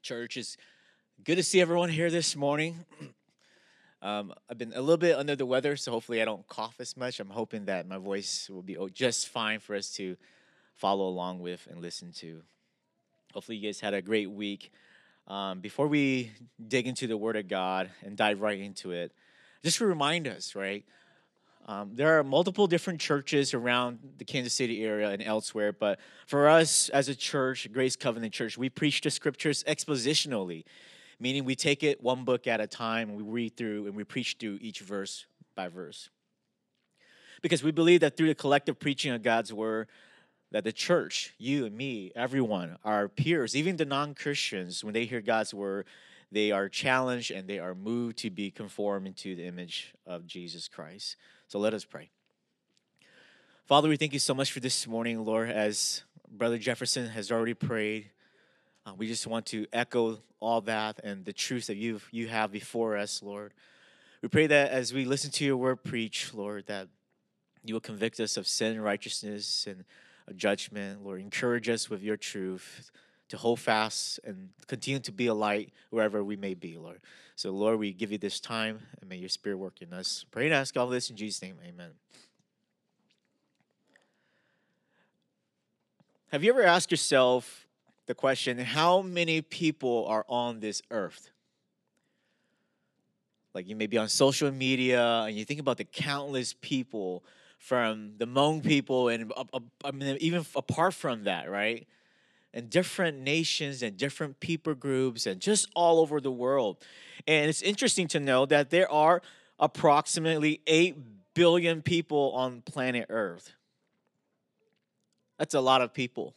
Church, it's good to see everyone here this morning. I've been a little bit under the weather, so hopefully I don't cough as much. I'm hoping that my voice will be just fine for us to follow along with and listen to. Hopefully, you guys had a great week. Before we dig into the Word of God and dive right into it, just to remind us, right? There are multiple different churches around the Kansas City area and elsewhere, but for us as a church, Grace Covenant Church, we preach the scriptures expositionally, meaning we take it one book at a time and we read through and we preach through each verse by verse. Because we believe that through the collective preaching of God's word, that the church, you and me, everyone, our peers, even the non-Christians, when they hear God's word, they are challenged and they are moved to be conformed into the image of Jesus Christ. So let us pray. Father, we thank you so much for this morning, Lord, as Brother Jefferson has already prayed. We just want to echo all that and the truth that you have before us, Lord. We pray that as we listen to your word preach, Lord, that you will convict us of sin, righteousness, and of judgment. Lord, encourage us with your truth to hold fast and continue to be a light wherever we may be, Lord. So, Lord, we give you this time, and may your spirit work in us. Pray and ask all this in Jesus' name. Amen. Have you ever asked yourself the question, how many people are on this earth? Like, you may be on social media, and you think about the countless people, from the Hmong people and I mean, even apart from that, right? And different nations and different people groups and just all over the world. And it's interesting to know that there are approximately 8 billion people on planet Earth. That's a lot of people.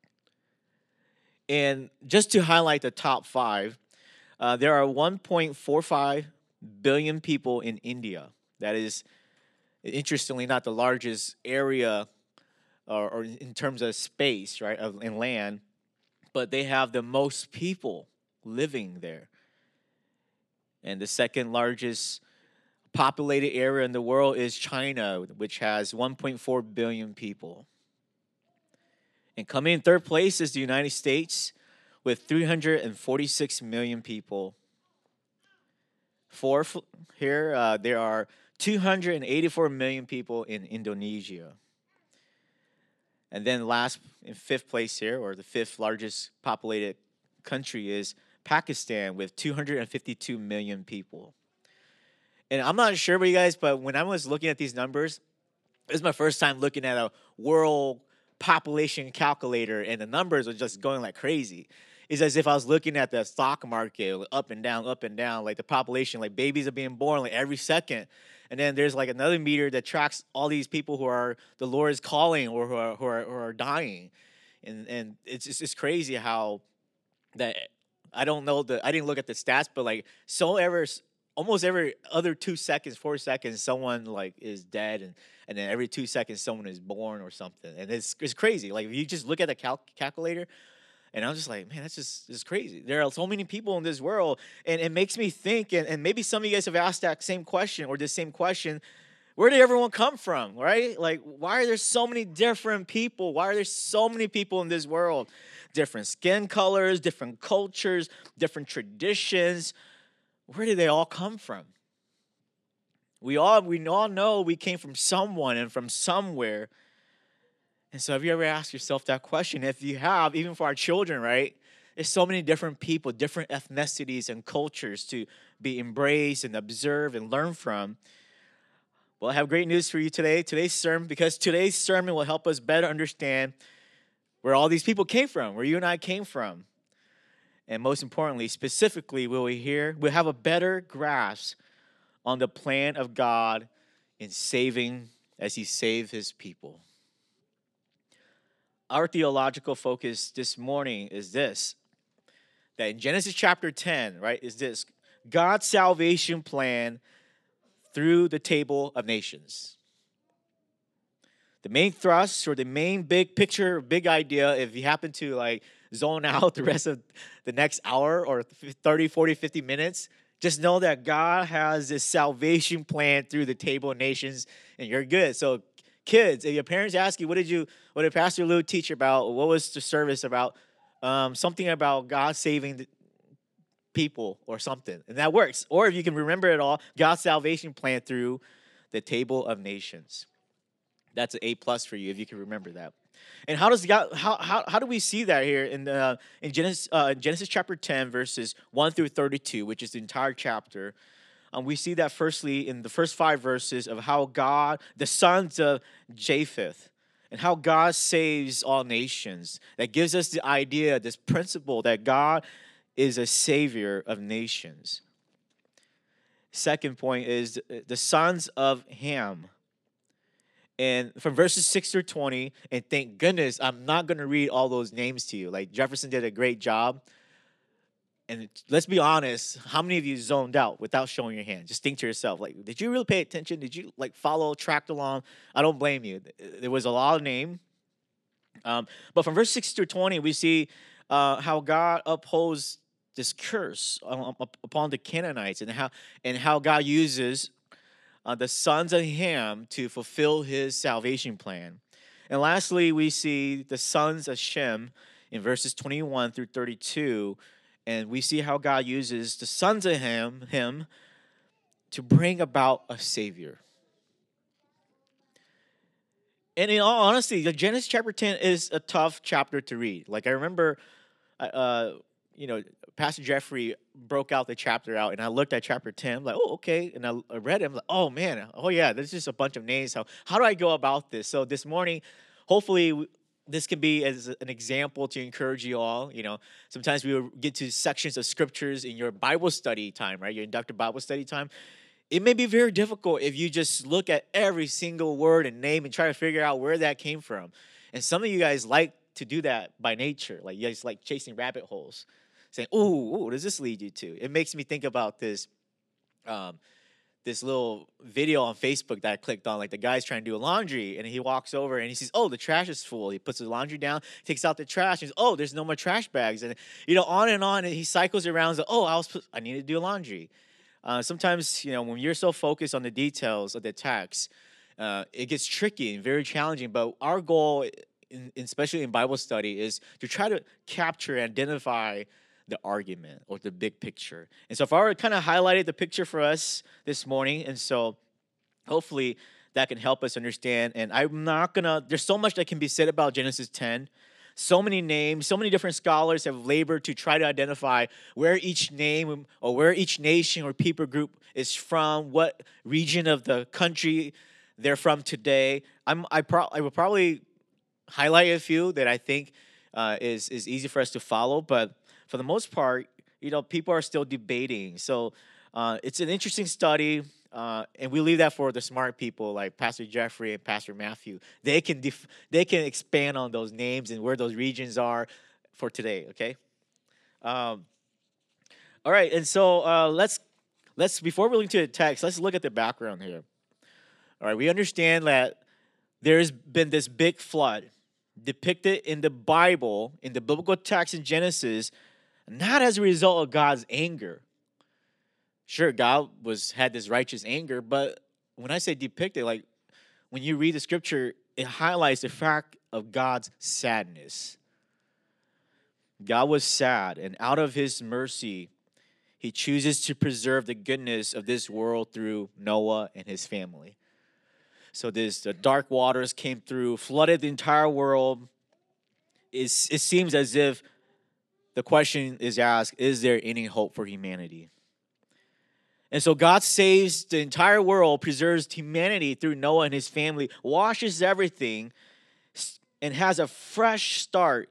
And just to highlight the top five, there are 1.45 billion people in India. That is, interestingly, not the largest area or in terms of space, right, in land, but they have the most people living there. And the second largest populated area in the world is China, which has 1.4 billion people. And coming in third place is the United States with 346 million people. Fourth here, there are 284 million people in Indonesia. And then last, in fifth place here, or the fifth largest populated country, is Pakistan with 252 million people. And I'm not sure about you guys, but when I was looking at these numbers, it was my first time looking at a world population calculator, and the numbers were just going like crazy. It's as if I was looking at the stock market, up and down, like the population, like babies are being born like every second. And then there's like another meter that tracks all these people who are the Lord is calling or who are dying. And it's crazy how that I don't know I didn't look at the stats, but like almost every other 2 seconds, 4 seconds, someone like is dead, and then every 2 seconds someone is born or something. And it's crazy. Like if you just look at the calculator, and I'm just like, man, that's crazy. There are so many people in this world, and it makes me think, and maybe some of you guys have asked that same question or the same question. Where did everyone come from, right? Like, why are there so many different people? Why are there so many people in this world? Different skin colors, different cultures, different traditions. Where did they all come from? We all know we came from someone and from somewhere. And so have you ever asked yourself that question? If you have, even for our children, right? There's so many different people, different ethnicities and cultures to be embraced and observe and learn from. Well, I have great news for you today. Because today's sermon will help us better understand where all these people came from, where you and I came from. And most importantly, specifically, we'll have a better grasp on the plan of God in saving as he saved his people. Our theological focus this morning is this, that in Genesis chapter 10, right, is this: God's salvation plan through the table of nations. The main thrust or the main big picture, big idea, if you happen to like zone out the rest of the next hour or 30, 40, 50 minutes, just know that God has this salvation plan through the table of nations, and you're good. So kids, if your parents ask you, what did Pastor Lou teach about? What was the service about? Something about God saving people or something, and that works. Or if you can remember it all, God's salvation plan through the table of nations. That's an A+ for you if you can remember that. And how does God? How do we see that here in Genesis chapter 10 verses 1 through 32, which is the entire chapter? We see that firstly in the first 5 verses of how God, the sons of Japheth, and how God saves all nations. That gives us the idea, this principle that God is a savior of nations. Second point is the sons of Ham. And from verses 6 through 20, and thank goodness I'm not going to read all those names to you. Like Jefferson did a great job. And let's be honest, how many of you zoned out without showing your hand? Just think to yourself, like, did you really pay attention? Did you like follow, tracked along? I don't blame you. There was a lot of name. But from verse 6 through 20, we see how God upholds this curse upon the Canaanites, and how God uses the sons of Ham to fulfill his salvation plan. And lastly, we see the sons of Shem in verses 21 through 32. And we see how God uses the sons of Ham to bring about a Savior. And in all honesty, the Genesis chapter 10 is a tough chapter to read. Like I remember, Pastor Jeffrey broke out the chapter out, and I looked at chapter 10, I'm like, oh, okay. And I read it, I'm like, oh, man, oh, yeah, there's just a bunch of names. How do I go about this? So this morning, hopefully, this can be as an example to encourage you all. Sometimes we will get to sections of scriptures in your Bible study time, right? Your inductive Bible study time. It may be very difficult if you just look at every single word and name and try to figure out where that came from. And some of you guys like to do that by nature. Like you guys like chasing rabbit holes, saying, "Ooh, what does this lead you to?" It makes me think about this little video on Facebook that I clicked on. Like the guy's trying to do laundry, and he walks over and he sees, "Oh, the trash is full." He puts the laundry down, takes out the trash, and he's, "Oh, there's no more trash bags." And on and on. And he cycles around. And says, "Oh, I need to do laundry." Sometimes, when you're so focused on the details of the text, it gets tricky and very challenging. But our goal, especially in Bible study, is to try to capture and identify the argument or the big picture. And so if I were to kind of highlighted the picture for us this morning, and so hopefully that can help us understand. And I'm not gonna, there's so much that can be said about Genesis 10. So many names, so many different scholars have labored to try to identify where each name or where each nation or people group is from, what region of the country they're from today. I will probably highlight a few that I think is easy for us to follow, but for the most part, people are still debating. So it's an interesting study. And we leave that for the smart people like Pastor Jeffrey and Pastor Matthew. They can expand on those names and where those regions are for today. Okay. All right, and so let's before we look into the text, let's look at the background here. All right, we understand that there's been this big flood depicted in the Bible, in the biblical text in Genesis, not as a result of God's anger. Sure, God had this righteous anger, but when I say depicted, like when you read the scripture, it highlights the fact of God's sadness. God was sad, and out of his mercy, he chooses to preserve the goodness of this world through Noah and his family. So the dark waters came through, flooded the entire world. It seems as if the question is asked, is there any hope for humanity? And so God saves the entire world, preserves humanity through Noah and his family, washes everything, and has a fresh start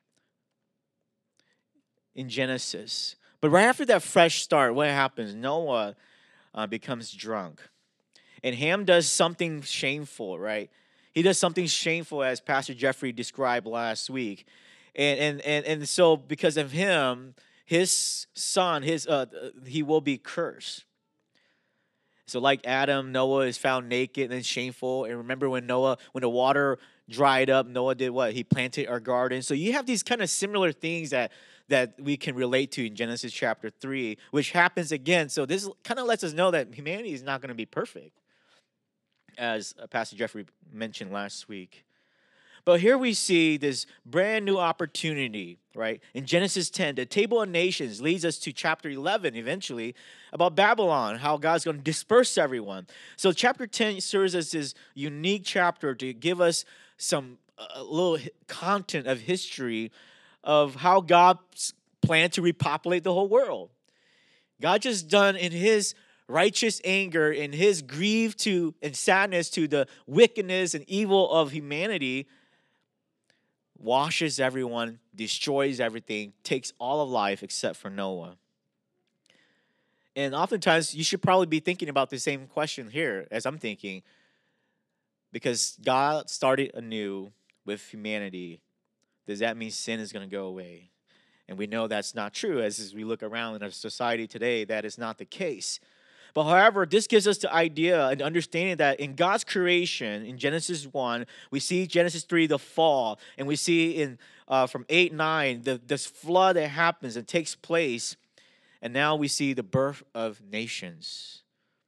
in Genesis. But right after that fresh start, what happens? Noah becomes drunk. And Ham does something shameful, right? He does something shameful, as Pastor Jeffrey described last week. And so because of him, his son, he will be cursed. So like Adam, Noah is found naked and shameful. And remember when the water dried up, Noah did what? He planted a garden. So you have these kind of similar things that we can relate to in Genesis chapter 3, which happens again. So this kind of lets us know that humanity is not going to be perfect, as Pastor Jeffrey mentioned last week. But here we see this brand new opportunity, right? In Genesis 10, the table of nations leads us to chapter 11 eventually about Babylon, how God's going to disperse everyone. So chapter 10 serves as this unique chapter to give us some a little content of history of how God planned to repopulate the whole world. God just done in his righteous anger, in his grief to and sadness to the wickedness and evil of humanity, washes everyone, destroys everything, takes all of life except for Noah. And oftentimes, you should probably be thinking about the same question here as I'm thinking, because God started anew with humanity. Does that mean sin is going to go away? And we know that's not true. As we look around in our society today, that is not the case. But however, this gives us the idea and understanding that in God's creation, in Genesis 1, we see Genesis 3, the fall, and we see in from 8, 9, this flood that happens and takes place, and now we see the birth of nations.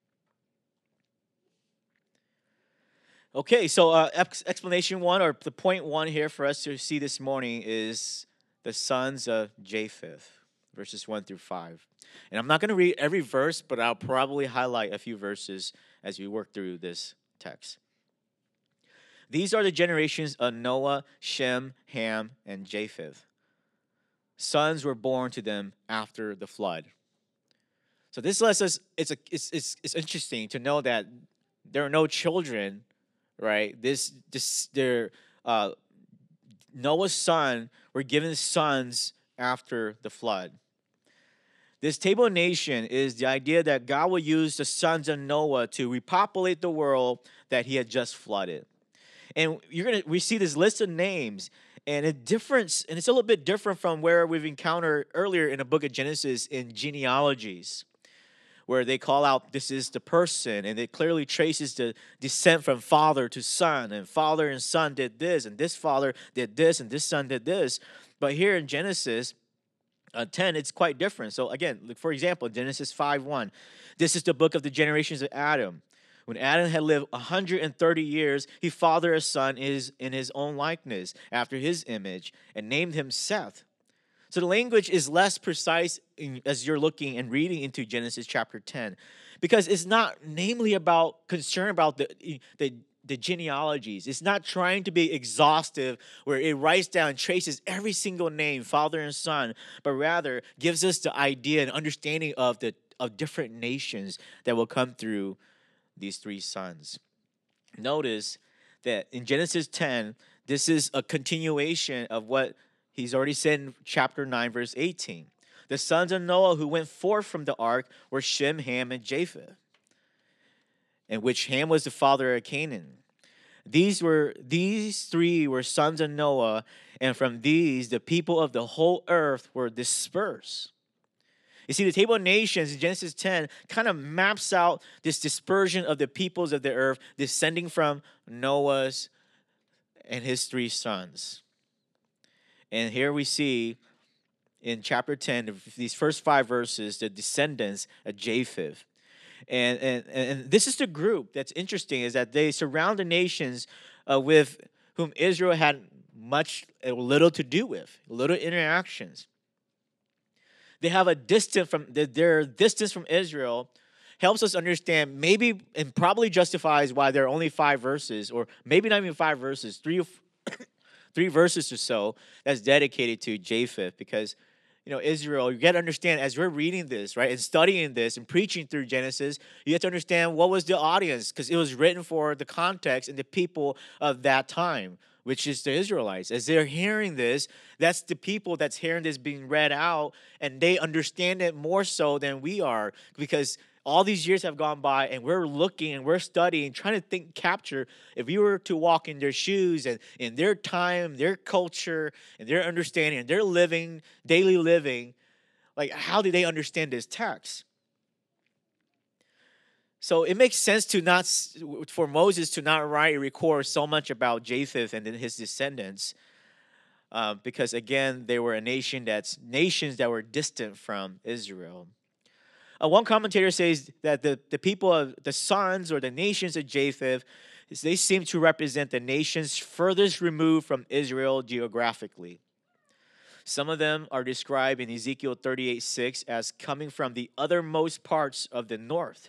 Okay, so explanation 1, or the point 1 here for us to see this morning is the sons of Japheth, verses 1 through 5. And I'm not going to read every verse, but I'll probably highlight a few verses as we work through this text. These are the generations of Noah, Shem, Ham, and Japheth. Sons were born to them after the flood. So this lets us, it's interesting to know that there are no children, right? Noah's son were given sons after the flood. This table of nation is the idea that God will use the sons of Noah to repopulate the world that he had just flooded. And we see this list of names, and it's a little bit different from where we've encountered earlier in the book of Genesis in genealogies, where they call out this is the person, and it clearly traces the descent from father to son, and father and son did this, and this father did this, and this son did this. But here in Genesis 10, it's quite different. So again, for example, Genesis 5:1. This is the book of the generations of Adam. When Adam had lived 130 years, he fathered a son in his own likeness, after his image, and named him Seth. So the language is less precise as you're looking and reading into Genesis chapter 10, because it's not namely about concern about the genealogies. It's not trying to be exhaustive where it writes down, traces every single name, father and son, but rather gives us the idea and understanding of different nations that will come through these three sons. Notice that in Genesis 10, this is a continuation of what he's already said in chapter 9, verse 18. The sons of Noah who went forth from the ark were Shem, Ham, and Japheth, in which Ham was the father of Canaan. These three were sons of Noah, and from these the people of the whole earth were dispersed. You see, the table of nations in Genesis 10 kind of maps out this dispersion of the peoples of the earth descending from Noah's and his three sons. And here we see in chapter 10, these first 5 verses, the descendants of Japheth. And this is the group that's interesting, is that they surround the nations with whom Israel had little to do with, little interactions. They have their distance from Israel helps us understand maybe and probably justifies why there are only 5 verses, or maybe not even 5 verses, 3 verses or so that's dedicated to Japheth, because Israel, you got to understand as we're reading this, right, and studying this and preaching through Genesis, you have to understand what was the audience, because it was written for the context and the people of that time, which is the Israelites. As they're hearing this, that's the people that's hearing this being read out, and they understand it more so than we are, because all these years have gone by, and we're looking and we're studying, trying to capture, if we were to walk in their shoes and in their time, their culture, and their understanding, and their daily living, like how do they understand this text? So it makes sense for Moses to not write and record so much about Japheth and then his descendants, because again, they were nations that were distant from Israel. One commentator says that the people of the sons or the nations of Japheth, They seem to represent the nations furthest removed from Israel geographically. Some of them are described in Ezekiel 38:6 as coming from the othermost parts of the north.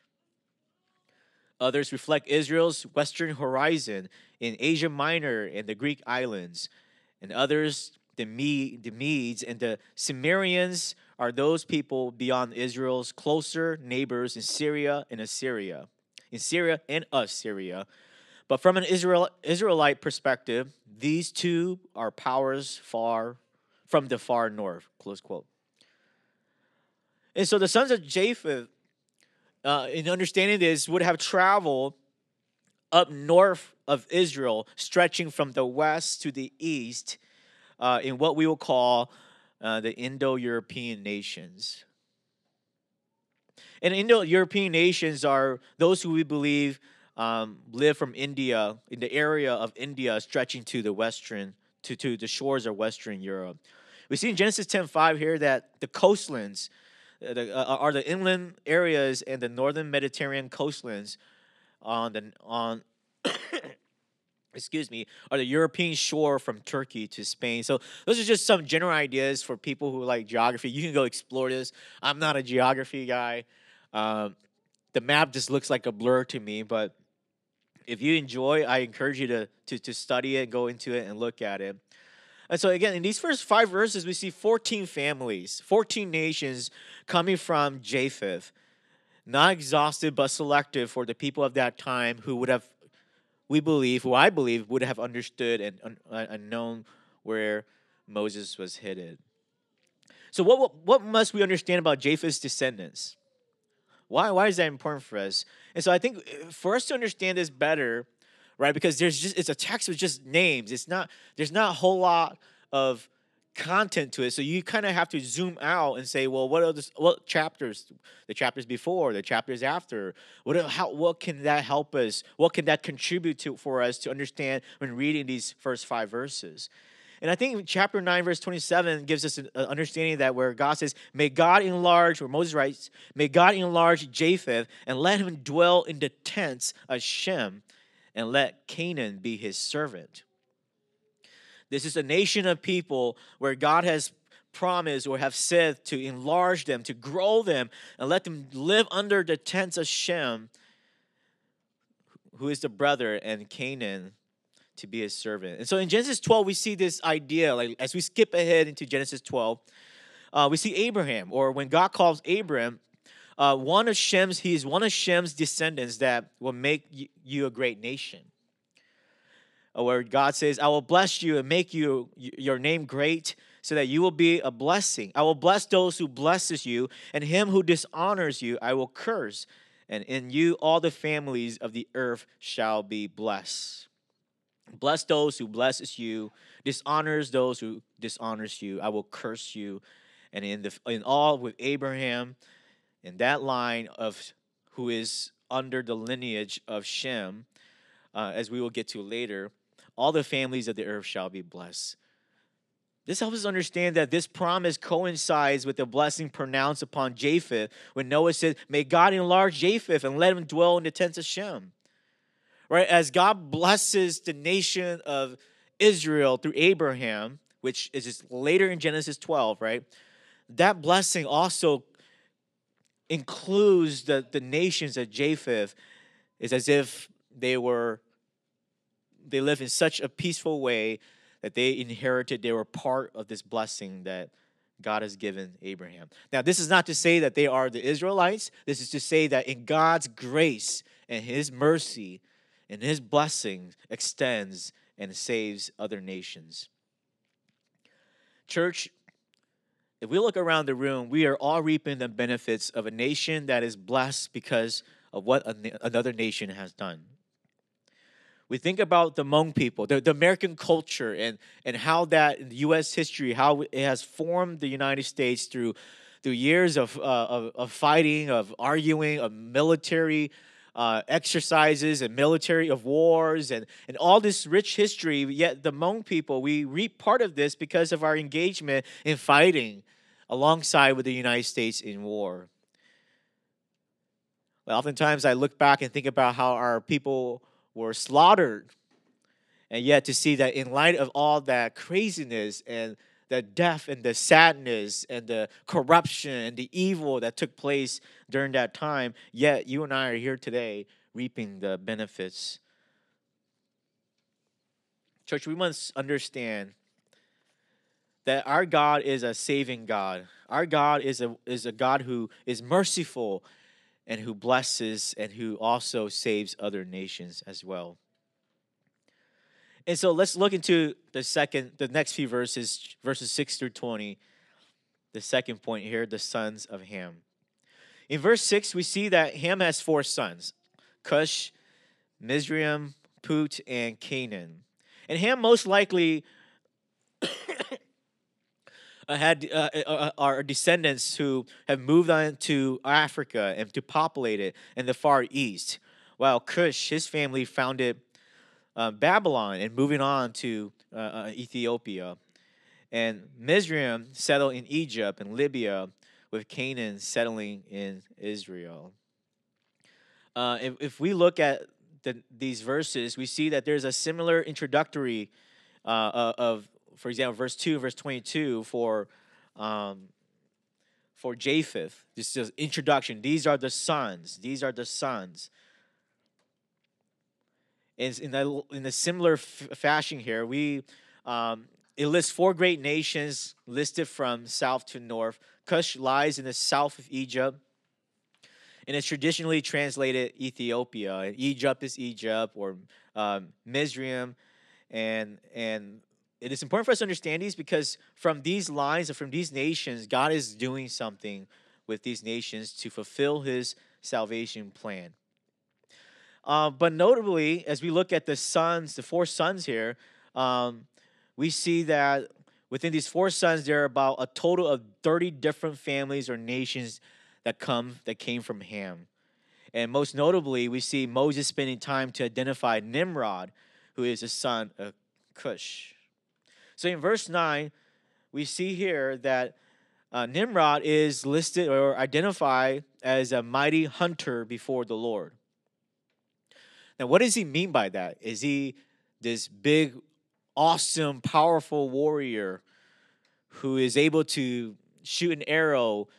Others reflect Israel's western horizon in Asia Minor and the Greek islands. And others, the Medes and the Cimmerians, are those people beyond Israel's closer neighbors in Syria and Assyria. In Syria and Assyria. But from an Israelite perspective, these two are powers far from the far north. Close quote. And so the sons of Japheth, in understanding this, would have traveled up north of Israel, stretching from the west to the east, in what we will call the Indo-European nations. And Indo-European nations are those who we believe live from India, in the area of India, stretching to the western, to the shores of Western Europe. We see in Genesis 10:5 here that the coastlands are the inland areas and the northern Mediterranean coastlands on excuse me, are the European shore from Turkey to Spain. So those are just some general ideas for people who like geography. You can go explore this. I'm not a geography guy. The map just looks like a blur to me, but if you enjoy, I encourage you to study it, go into it, and look at it. And so again, in these first 5 verses, we see 14 families, 14 nations coming from Japheth. Not exhaustive, but selective for the people of that time who would have, who I believe, would have understood and known where Moses was headed. So what must we understand about Japheth's descendants? Why is that important for us? And so I think for us to understand this better, right? Because it's a text with just names. There's not a whole lot of content to it. So you kind of have to zoom out and say, well, what chapters? The chapters before, the chapters after. What can that help us? What can that contribute to for us to understand when reading these first 5 verses? And I think chapter 9, verse 27 gives us an understanding that where God says, may God enlarge, or Moses writes, may God enlarge Japheth and let him dwell in the tents of Shem and let Canaan be his servant. This is a nation of people where God has promised or have said to enlarge them, to grow them, and let them live under the tents of Shem, who is the brother, and Canaan to be his servant. And so in Genesis 12, we see this idea, like as we skip ahead into Genesis 12, we see Abraham, or when God calls Abraham, he is one of Shem's descendants that will make you a great nation. Where God says, I will bless you and make your name great so that you will be a blessing. I will bless those who blesses you, and him who dishonors you I will curse. And in you all the families of the earth shall be blessed. Bless those who blesses you, dishonors those who dishonors you. I will curse you. And in all with Abraham, in that line of who is under the lineage of Shem, as we will get to later, all the families of the earth shall be blessed. This helps us understand that this promise coincides with the blessing pronounced upon Japheth when Noah said, may God enlarge Japheth and let him dwell in the tents of Shem. Right? As God blesses the nation of Israel through Abraham, which is just later in Genesis 12, right? That blessing also includes the nations of Japheth. Is as if they live in such a peaceful way that they were part of this blessing that God has given Abraham. Now, this is not to say that they are the Israelites. This is to say that in God's grace and his mercy and his blessing extends and saves other nations. Church, if we look around the room, we are all reaping the benefits of a nation that is blessed because of what another nation has done. We think about the Hmong people, the American culture, and how that in U.S. history, how it has formed the United States through years of fighting, of arguing, of military exercises and military of wars and all this rich history. Yet the Hmong people, we reap part of this because of our engagement in fighting alongside with the United States in war. Well, oftentimes I look back and think about how our people were slaughtered. And yet to see that in light of all that craziness and the death and the sadness and the corruption and the evil that took place during that time, yet you and I are here today reaping the benefits. Church, we must understand that our God is a saving God. Our God is a God who is merciful and who blesses and who also saves other nations as well. And so let's look into the next few verses 6 through 20. The second point here, the sons of Ham. In verse 6, we see that Ham has four sons: Cush, Mizraim, Put, and Canaan. And Ham most likely are descendants who have moved on to Africa and to populate it in the Far East, while Cush, his family, founded Babylon and moving on to Ethiopia. And Mizraim settled in Egypt and Libya, with Canaan settling in Israel. If we look at these verses, we see that there's a similar introductory of, for example, verse 2, verse 22 for Japheth. This is introduction. These are the sons. These are the sons. And in a similar fashion here, it lists four great nations listed from south to north. Cush lies in the south of Egypt, and it's traditionally translated Ethiopia. And Egypt is Egypt, or Mizraim, and it is important for us to understand these, because from these lines or from these nations, God is doing something with these nations to fulfill His salvation plan. But notably, as we look at the four sons here, we see that within these four sons, there are about a total of 30 different families or nations that came from Ham. And most notably, we see Moses spending time to identify Nimrod, who is a son of Cush. So in verse 9, we see here that Nimrod is listed or identified as a mighty hunter before the Lord. Now, what does he mean by that? Is he this big, awesome, powerful warrior who is able to shoot an arrow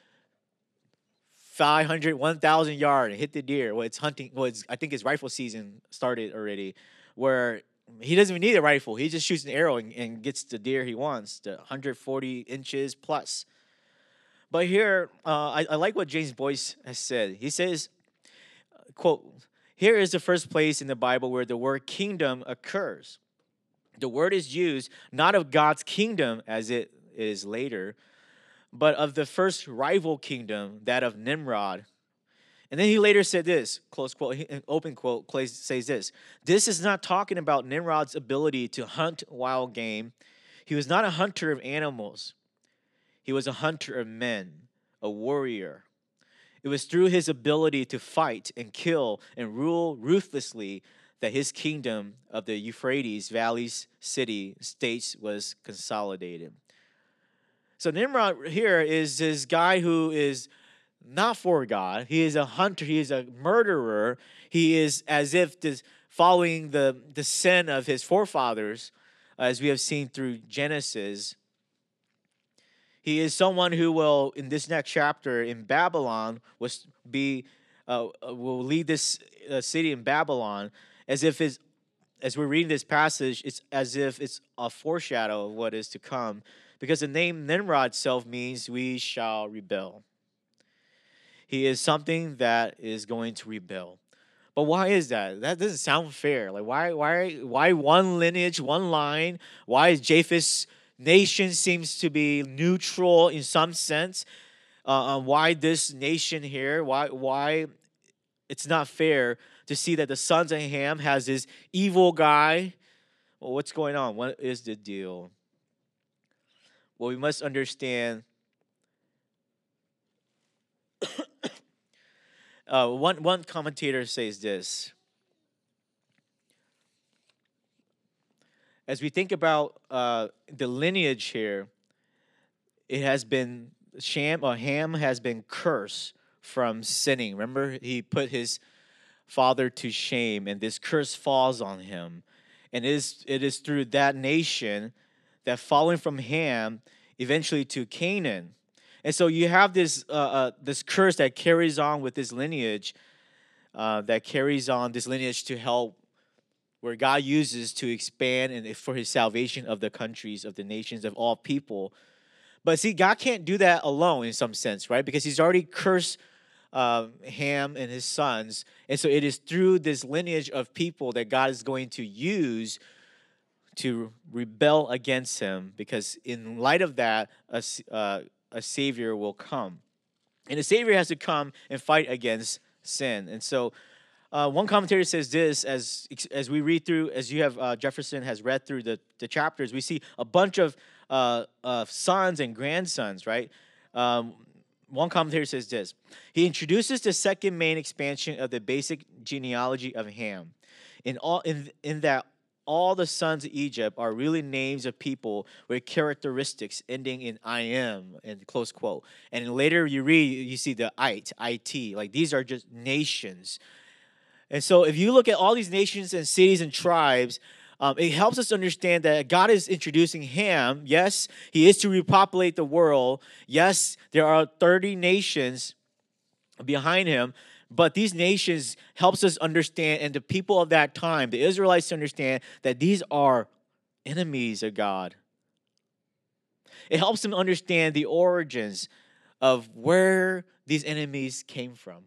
500, 1,000 yards and hit the deer? Well, it's hunting. Well, I think his rifle season started already, where he doesn't even need a rifle. He just shoots an arrow and gets the deer he wants, the 140 inches plus. But here, I like what James Boyce has said. He says, quote, "Here is the first place in the Bible where the word kingdom occurs. The word is used not of God's kingdom as it is later, but of the first rival kingdom, that of Nimrod." And then he later said this, close quote, open quote, says this: "This is not talking about Nimrod's ability to hunt wild game. He was not a hunter of animals. He was a hunter of men, a warrior. It was through his ability to fight and kill and rule ruthlessly that his kingdom of the Euphrates Valley's city-states was consolidated." So Nimrod here is this guy who is not for God. He is a hunter. He is a murderer. He is as if following the sin of his forefathers, as we have seen through Genesis. He is someone who will, in this next chapter in Babylon, will lead this city in Babylon, as we're reading this passage, it's as if it's a foreshadow of what is to come, because the name Nimrod itself means "we shall rebel." He is something that is going to rebel. But why is that? That doesn't sound fair. Like why one lineage, one line? Why is Japheth's nation seems to be neutral in some sense? Why this nation here? Why it's not fair to see that the sons of Ham has this evil guy? Well, what's going on? What is the deal? Well, we must understand. One commentator says this: as we think about the lineage here, it has been Ham has been cursed from sinning. Remember, he put his father to shame, and this curse falls on him. And it is through that nation that following from Ham eventually to Canaan. And so you have this curse that carries on with this lineage, that carries on this lineage to help where God uses to expand and for his salvation of the countries, of the nations, of all people. But see, God can't do that alone in some sense, right? Because he's already cursed Ham and his sons. And so it is through this lineage of people that God is going to use to rebel against him, because in light of that, a savior will come. And the savior has to come and fight against sin. And so one commentator says this, as we read through, as you have Jefferson has read through the chapters, we see a bunch of sons and grandsons, right? One commentator says this: he introduces the second main expansion of the basic genealogy of Ham. In that all the sons of Egypt are really names of people with characteristics ending in I am, and close quote. And later you read, you see the it, like these are just nations. And so if you look at all these nations and cities and tribes, it helps us understand that God is introducing Ham. Yes, he is to repopulate the world. Yes, there are 30 nations behind him. But these nations helps us understand, and the people of that time, the Israelites, understand that these are enemies of God. It helps them understand the origins of where these enemies came from.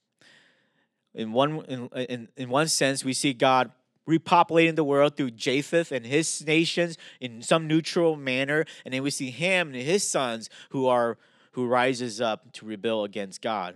In one sense, we see God repopulating the world through Japheth and his nations in some neutral manner, and then we see Ham and his sons who rises up to rebel against God.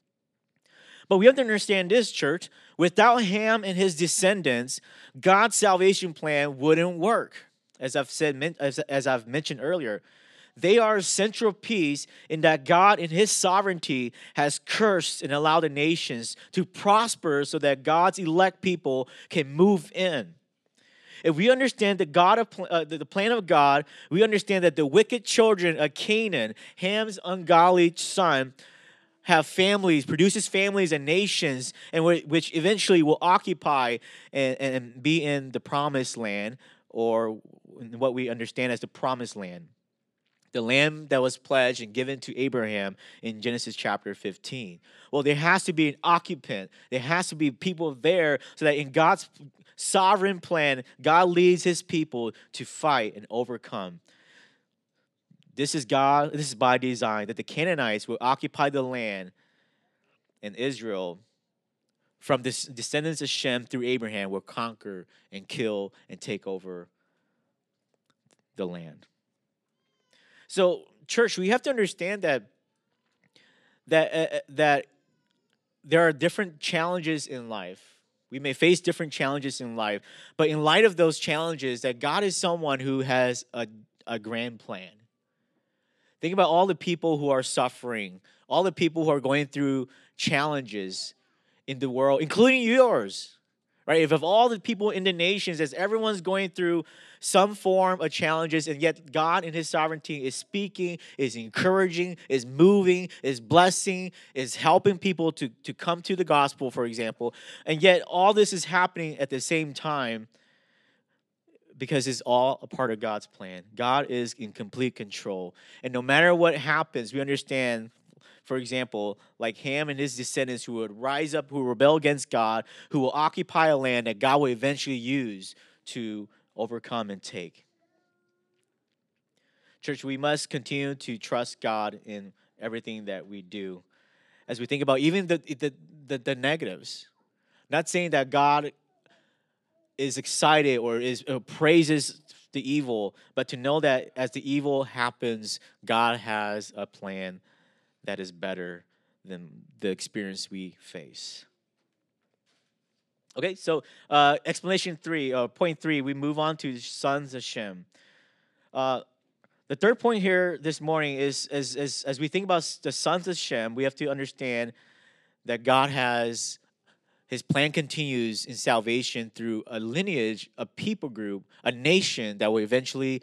But we have to understand this, church. Without Ham and his descendants, God's salvation plan wouldn't work. As I've mentioned earlier, they are a central piece in that God, in his sovereignty, has cursed and allowed the nations to prosper so that God's elect people can move in. If we understand the plan of God, we understand that the wicked children of Canaan, Ham's ungodly son, have families, produces families and nations, and which eventually will occupy and be in the promised land, or what we understand as the promised land. The land that was pledged and given to Abraham in Genesis chapter 15. Well, there has to be an occupant. There has to be people there so that in God's sovereign plan, God leads his people to fight and overcome. This is by design, that the Canaanites will occupy the land, and Israel, from the descendants of Shem through Abraham, will conquer and kill and take over the land. So, church, we have to understand that there are different challenges in life. We may face different challenges in life, but in light of those challenges, that God is someone who has a grand plan. Think about all the people who are suffering, all the people who are going through challenges in the world, including yours, right? If of all the people in the nations, as everyone's going through some form of challenges, and yet God in his sovereignty is speaking, is encouraging, is moving, is blessing, is helping people to come to the gospel, for example, and yet all this is happening at the same time, because it's all a part of God's plan. God is in complete control. And no matter what happens, we understand, for example, like Ham and his descendants who would rise up, who rebel against God, who will occupy a land that God will eventually use to overcome and take. Church, we must continue to trust God in everything that we do. As we think about even the negatives. Not saying that God is excited or praises the evil, but to know that as the evil happens, God has a plan that is better than the experience we face. Okay, so explanation 3, point 3, we move on to sons of Shem. The third point here this morning is as we think about the sons of Shem, we have to understand that God has his plan continues in salvation through a lineage, a people group, a nation that will eventually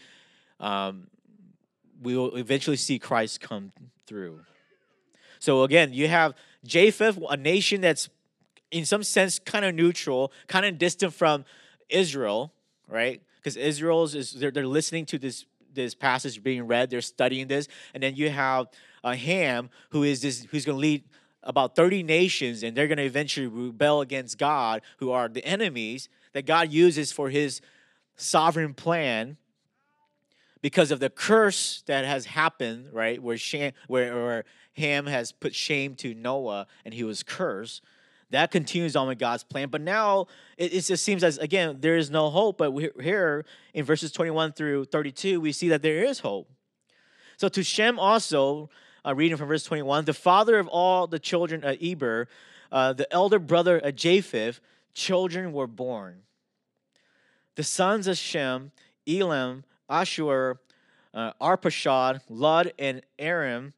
see Christ come through. So again, you have Japheth, a nation that's in some sense, kind of neutral, kind of distant from Israel, right? Because Israel's is they're listening to this passage being read, they're studying this, and then you have Ham, who's going to lead about 30 nations, and they're going to eventually rebel against God, who are the enemies that God uses for His sovereign plan because of the curse that has happened, right? Where Ham has put shame to Noah, and he was cursed. That continues on with God's plan. But now it just seems as, again, there is no hope. But here in verses 21 through 32, we see that there is hope. So to Shem also, reading from verse 21, the father of all the children of Eber, the elder brother of Japheth, children were born. The sons of Shem, Elam, Ashur, Arpachshad, Lud, and Aram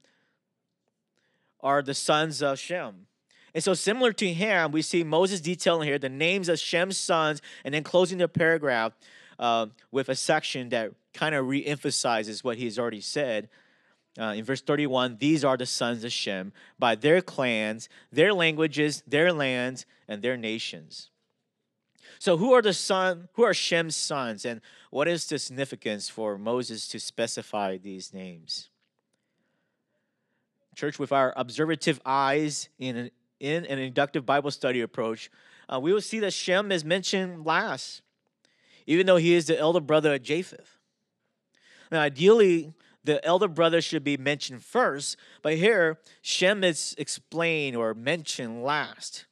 are the sons of Shem. And so similar to Ham, we see Moses detailing here the names of Shem's sons and then closing the paragraph with a section that kind of re-emphasizes what he's already said. In verse 31, these are the sons of Shem by their clans, their languages, their lands, and their nations. So who are Shem's sons, and what is the significance for Moses to specify these names? Church, with our observative eyes in an inductive Bible study approach, we will see that Shem is mentioned last, even though he is the elder brother of Japheth. Now, ideally, the elder brother should be mentioned first, but here, Shem is explained or mentioned last.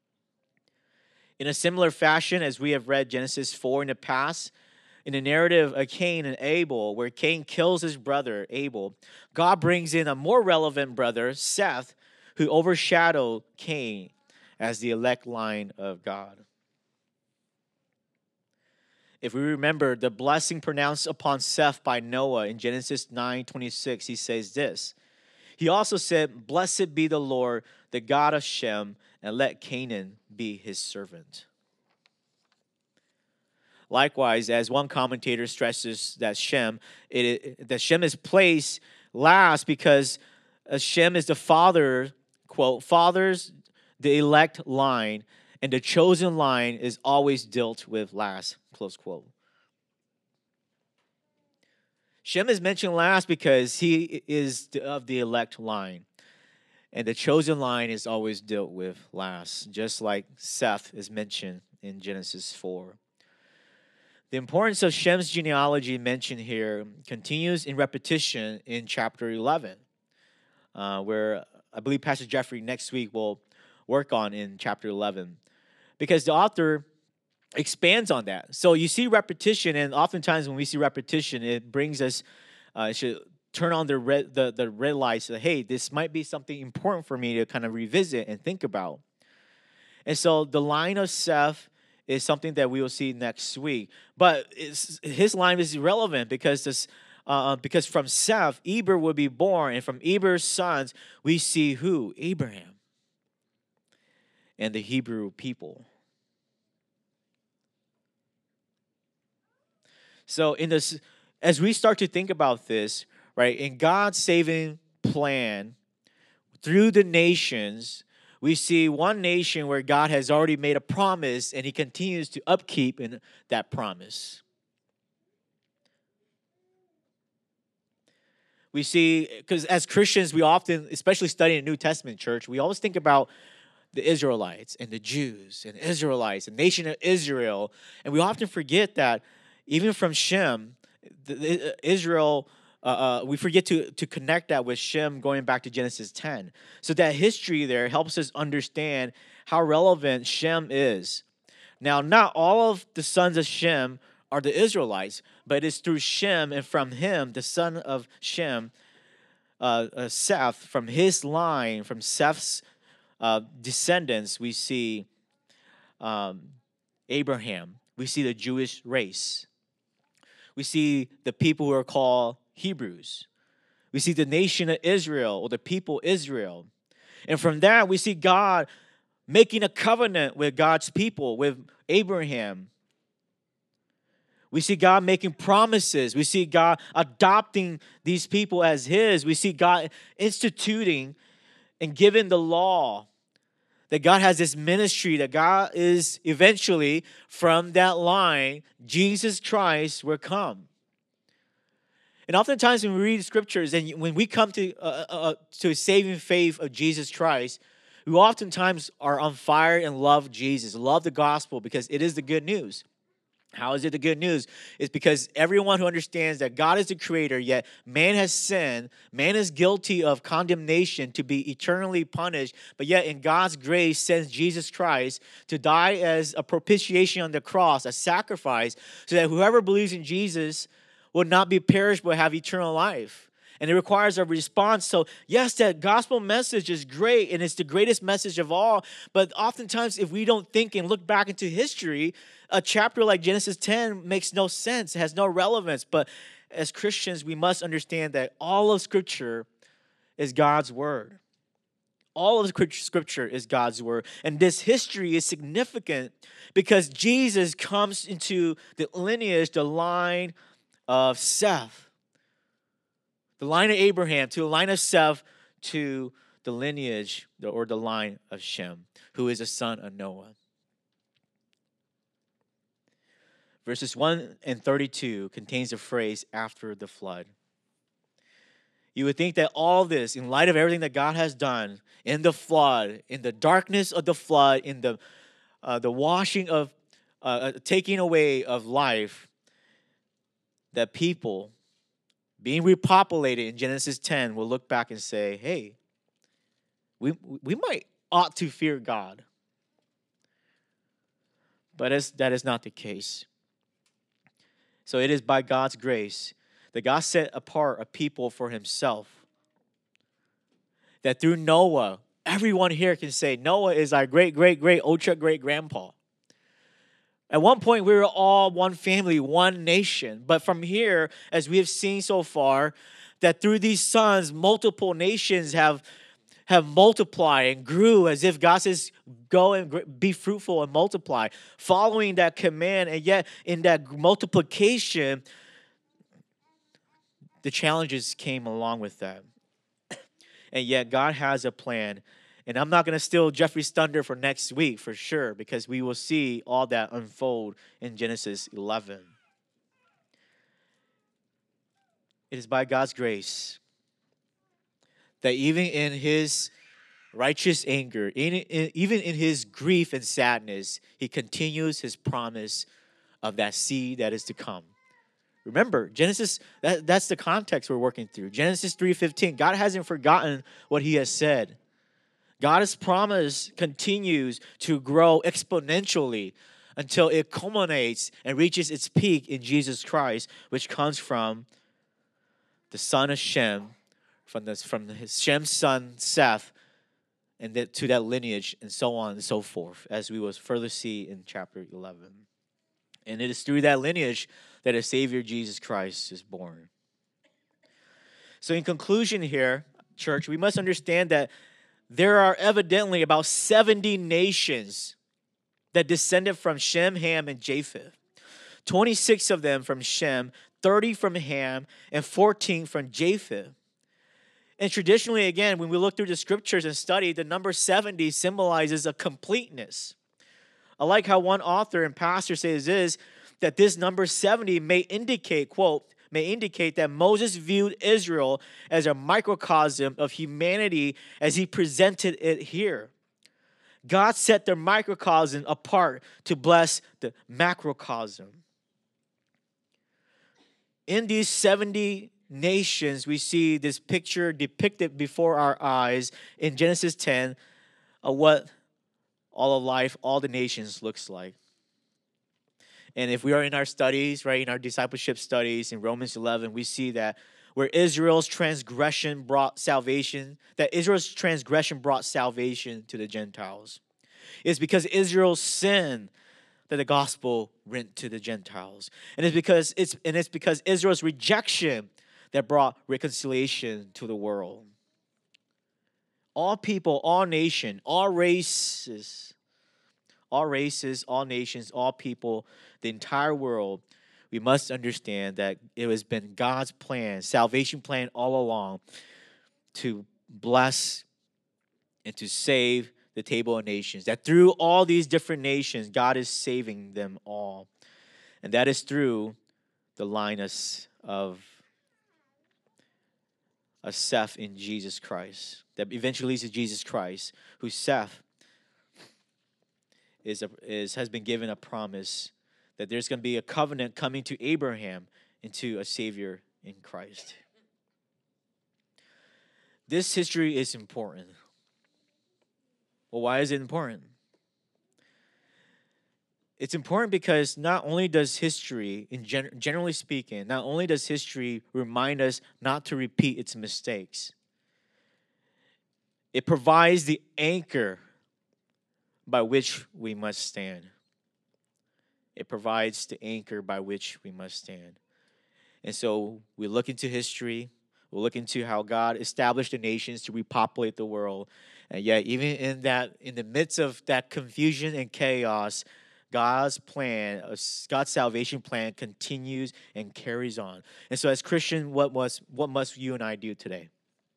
In a similar fashion, as we have read Genesis 4 in the past, in the narrative of Cain and Abel, where Cain kills his brother Abel, God brings in a more relevant brother, Seth, who overshadowed Cain as the elect line of God. If we remember the blessing pronounced upon Seth by Noah in Genesis 9:26, he says this. He also said, "Blessed be the Lord, the God of Shem, and let Canaan be his servant." Likewise, as one commentator stresses that Shem is placed last because Shem is the father, quote, fathers the elect line, and the chosen line is always dealt with last, close quote. Shem is mentioned last because he is of the elect line, and the chosen line is always dealt with last, just like Seth is mentioned in Genesis 4. The importance of Shem's genealogy mentioned here continues in repetition in chapter 11, where I believe Pastor Jeffrey next week will work on in chapter 11, because the author expands on that. So you see repetition, and oftentimes when we see repetition, it brings us, it should turn on the red lights. So, hey, this might be something important for me to kind of revisit and think about. And so the line of Seth is something that we will see next week. But his line is irrelevant because from Seth, Eber will be born, and from Eber's sons, we see who? Abraham and the Hebrew people. So as we start to think about this, right, in God's saving plan through the nations, we see one nation where God has already made a promise, and he continues to upkeep in that promise. We see, because as Christians, we often, especially studying the New Testament church, we always think about the Israelites and the Jews and Israelites, the nation of Israel, and we often forget that even from Shem, Israel, we forget to connect that with Shem going back to Genesis 10. So that history there helps us understand how relevant Shem is. Now, not all of the sons of Shem are the Israelites, but it's through Shem and from him, the son of Shem, Seth, from his line, from Seth's descendants, we see Abraham. We see the Jewish race. We see the people who are called Hebrews. We see the nation of Israel, or the people Israel. And from that, we see God making a covenant with God's people, with Abraham. We see God making promises. We see God adopting these people as his. We see God instituting and giving the law that God has this ministry, that God is eventually, from that line, Jesus Christ will come. And oftentimes when we read scriptures and when we come to a saving faith of Jesus Christ, we oftentimes are on fire and love Jesus, love the gospel because it is the good news. How is it the good news? It's because everyone who understands that God is the creator, yet man has sinned, man is guilty of condemnation to be eternally punished, but yet in God's grace sends Jesus Christ to die as a propitiation on the cross, a sacrifice, so that whoever believes in Jesus will not be perished but have eternal life. And it requires a response. So, yes, that gospel message is great, and it's the greatest message of all. But oftentimes, if we don't think and look back into history, a chapter like Genesis 10 makes no sense, it has no relevance. But as Christians, we must understand that all of Scripture is God's word. All of Scripture is God's word. And this history is significant because Jesus comes into the lineage, the line of Seth. The line of Abraham to the line of Seth to the lineage or the line of Shem, who is a son of Noah. Verses 1 and 32 contains the phrase, after the flood. You would think that all this, in light of everything that God has done in the flood, in the darkness of the flood, in the washing of, taking away of life, that people being repopulated in Genesis 10 will look back and say, hey, we might ought to fear God. But that is not the case. So it is by God's grace that God set apart a people for himself. That through Noah, everyone here can say, Noah is our great, great, great, ultra great grandpa. At one point, we were all one family, one nation. But from here, as we have seen so far, that through these sons, multiple nations have multiplied and grew as if God says, go and be fruitful and multiply, following that command. And yet, in that multiplication, the challenges came along with that. And yet, God has a plan. And I'm not going to steal Jeffrey's thunder for next week for sure, because we will see all that unfold in Genesis 11. It is by God's grace that even in his righteous anger, even in his grief and sadness, he continues his promise of that seed that is to come. Remember, Genesis, that's the context we're working through. Genesis 3:15, God hasn't forgotten what he has said. God's promise continues to grow exponentially until it culminates and reaches its peak in Jesus Christ, which comes from the son of Shem, from his Shem's son Seth, and to that lineage, and so on and so forth, as we will further see in chapter 11. And it is through that lineage that a Savior, Jesus Christ, is born. So in conclusion here, church, we must understand that there are evidently about 70 nations that descended from Shem, Ham, and Japheth. 26 of them from Shem, 30 from Ham, and 14 from Japheth. And traditionally, again, when we look through the scriptures and study, the number 70 symbolizes a completeness. I like how one author and pastor says this, that this number 70 may indicate, quote, may indicate that Moses viewed Israel as a microcosm of humanity as he presented it here. God set the microcosm apart to bless the macrocosm. In these 70 nations, we see this picture depicted before our eyes in Genesis 10 of what all of life, all the nations looks like. And if we are in our studies, right, in our discipleship studies in Romans 11, we see that where Israel's transgression brought salvation, that Israel's transgression brought salvation to the Gentiles. It's because Israel's sin that the gospel went to the Gentiles. And it's because Israel's rejection that brought reconciliation to the world. All people, all nations, all races, all nations, all people, the entire world, we must understand that it has been God's plan, salvation plan all along, to bless and to save the table of nations, that through all these different nations, God is saving them all. And that is through the line of Seth in Jesus Christ, that eventually leads to Jesus Christ, who Seth has been given a promise that there's going to be a covenant coming to Abraham into a Savior in Christ. This history is important. Well, why is it important? It's important because not only does history, generally speaking, not only does history remind us not to repeat its mistakes, it provides the anchor by which we must stand. It provides the anchor by which we must stand. And so we look into history, we look into how God established the nations to repopulate the world. And yet, even in the midst of that confusion and chaos, God's plan, God's salvation plan continues and carries on. And so as Christians, what must you and I do today?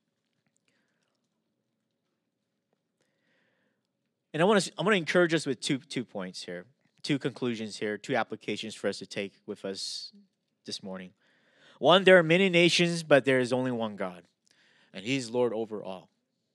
And I want to encourage us with two points here, two conclusions here, two applications for us to take with us this morning. One, there are many nations, but there is only one God, and He's Lord over all.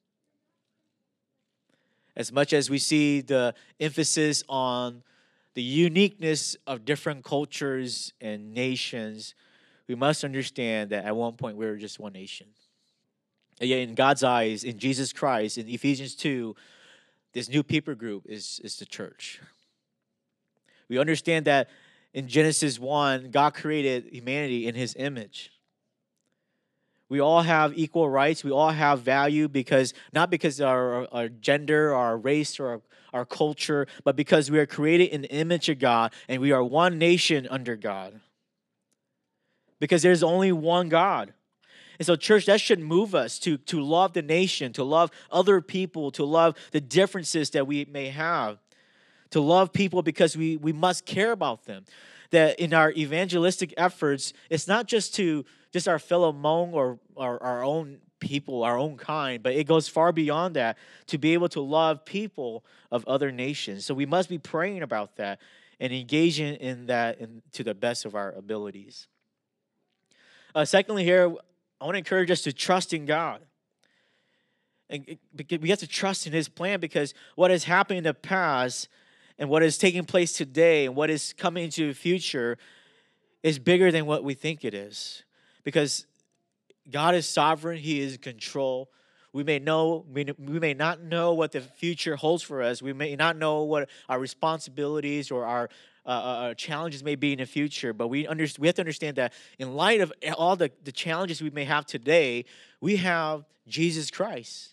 As much as we see the emphasis on the uniqueness of different cultures and nations, we must understand that at one point we were just one nation. And yet in God's eyes, in Jesus Christ, in Ephesians 2, this new people group is the church. We understand that in Genesis 1, God created humanity in His image. We all have equal rights. We all have value not because of our gender, our race, or our culture, but because we are created in the image of God and we are one nation under God. Because there's only one God. And so, church, that should move us to love the nation, to love other people, to love the differences that we may have, to love people because we must care about them. That in our evangelistic efforts, it's not just our fellow Hmong or our own people, our own kind, but it goes far beyond that to be able to love people of other nations. So we must be praying about that and engaging in that to the best of our abilities. Secondly, here, I want to encourage us to trust in God. And we have to trust in His plan because what has happened in the past and what is taking place today and what is coming into the future is bigger than what we think it is. Because God is sovereign. He is in control. We may not know what the future holds for us. We may not know what our responsibilities or our challenges may be in the future. But we have to understand that in light of all the challenges we may have today, we have Jesus Christ.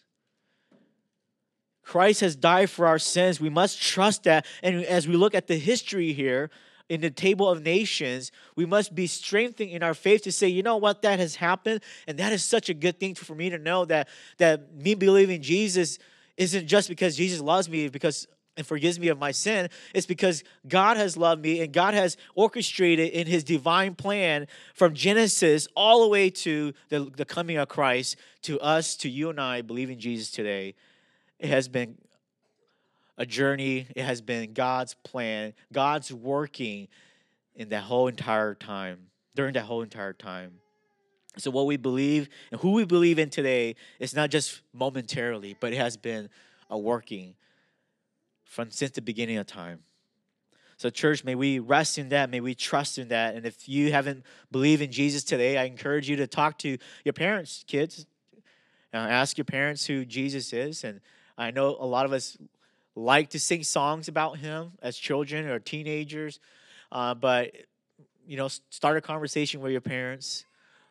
Christ has died for our sins. We must trust that. And as we look at the history here, in the table of nations, we must be strengthened in our faith to say, you know what, that has happened, and that is such a good thing for me to know that me believing Jesus isn't just because Jesus loves me and forgives me of my sin. It's because God has loved me and God has orchestrated in His divine plan from Genesis all the way to the coming of Christ to us, to you and I believing Jesus today. It has been a journey. It has been God's plan, God's working in that whole entire time, during that whole entire time. So what we believe and who we believe in today is not just momentarily, but it has been a working since the beginning of time. So church, may we rest in that. May we trust in that. And if you haven't believed in Jesus today, I encourage you to talk to your parents, kids. Ask your parents who Jesus is. And I know a lot of us like to sing songs about Him as children or teenagers, but start a conversation with your parents.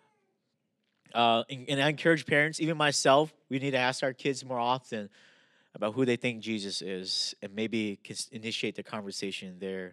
And I encourage parents, even myself, we need to ask our kids more often about who they think Jesus is, and maybe initiate the conversation there.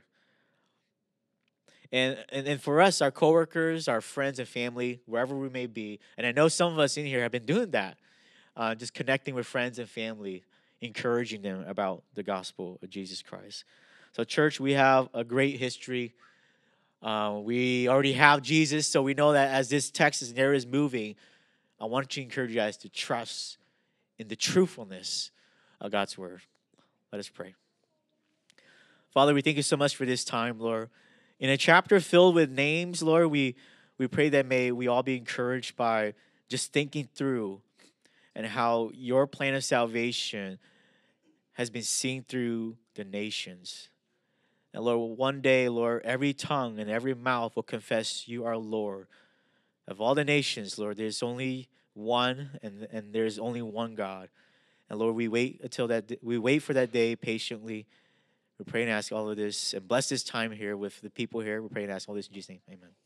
And for us, our coworkers, our friends and family, wherever we may be, and I know some of us in here have been doing that, just connecting with friends and family, encouraging them about the gospel of Jesus Christ. So church, we have a great history. We already have Jesus, so we know that as this text is moving, I want to encourage you guys to trust in the truthfulness of God's word. Let us pray. Father, we thank you so much for this time, Lord. In a chapter filled with names, Lord, we pray that may we all be encouraged by just thinking through and how your plan of salvation has been seen through the nations. And Lord, one day, Lord, every tongue and every mouth will confess you are Lord. Of all the nations, Lord, there's only one, and there's only one God. And Lord, we wait for that day patiently. We pray and ask all of this and bless this time here with the people here. We pray and ask all this in Jesus' name. Amen.